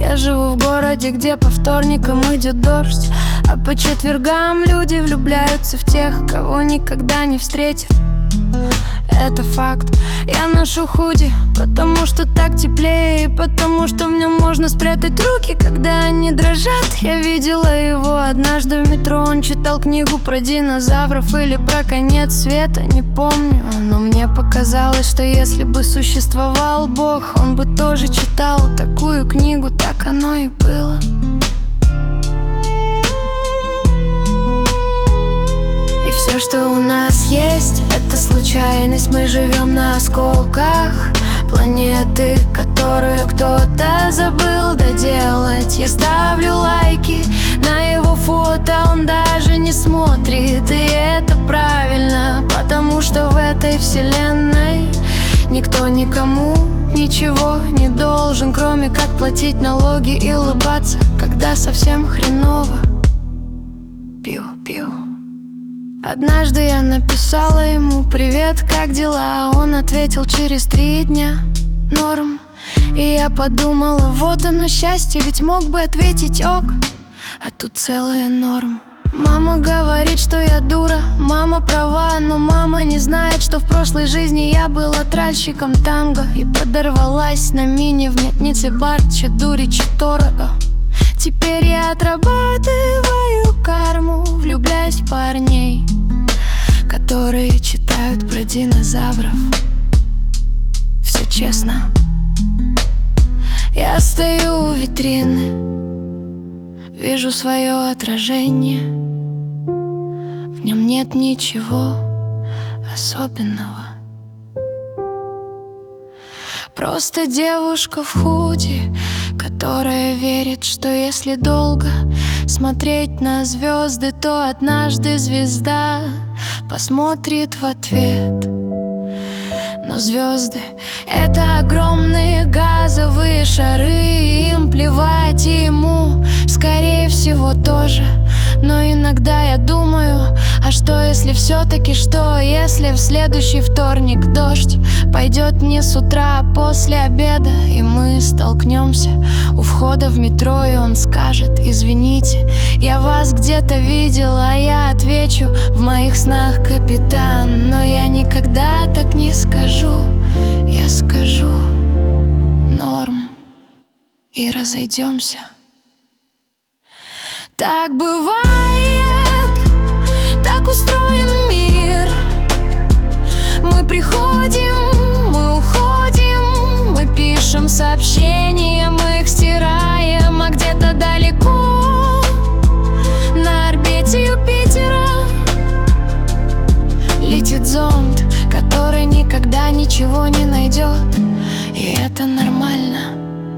Я живу в городе, где по вторникам идет дождь, а по четвергам люди влюбляются в тех, кого никогда не встретив. Это факт. Я ношу худи, потому что так теплее, потому что в нем можно спрятать руки, когда они дрожат. Я видела его однажды в метро. Он читал книгу про динозавров или про конец света, не помню. Но мне показалось, что если бы существовал Бог, он бы тоже читал такую книгу. Так оно и было. Все, что у нас есть, это случайность. Мы живем на осколках планеты, которую кто-то забыл доделать. Я ставлю лайки на его фото, он даже не смотрит. И это правильно, потому что в этой вселенной никто никому ничего не должен, кроме как платить налоги и улыбаться, когда совсем хреново. Пью. Однажды я написала ему: привет, как дела? Он ответил через 3 дня: норм. И я подумала: вот оно счастье, ведь мог бы ответить ок, а тут целая норм. Мама говорит, что я дура, мама права, но мама не знает, что в прошлой жизни я была тральщиком танго и подорвалась на мини в Метнице бар, че дури, че дорого. Теперь я отрабатываю карму, влюбляюсь в парней, которые читают про динозавров. Все честно. Я стою у витрины, вижу свое отражение. В нем нет ничего особенного. Просто девушка в худи, которая верит, что если долго смотреть на звезды, то однажды звезда посмотрит в ответ. Но звезды — это огромные газовые шары, им плевать, и ему, скорее всего, тоже. Но иногда я думаю: а что если все-таки, что если в следующий вторник дождь пойдет не с утра, а после обеда, и мы столкнемся у входа в метро, и он скажет: извините, я вас где-то видела, а я отвечу: в моих снах, капитан. Но я никогда так не скажу, я скажу: норм, и разойдемся. Так бывает, так устроен мир. Мы приходим, мы уходим, мы пишем сообщения, мы их стираем, а где-то далеко на орбите Юпитера летит зонд, который никогда ничего не найдет. И это нормально.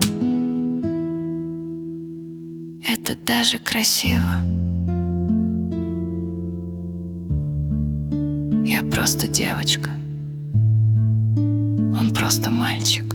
Это даже красиво. Я просто девочка, он просто мальчик.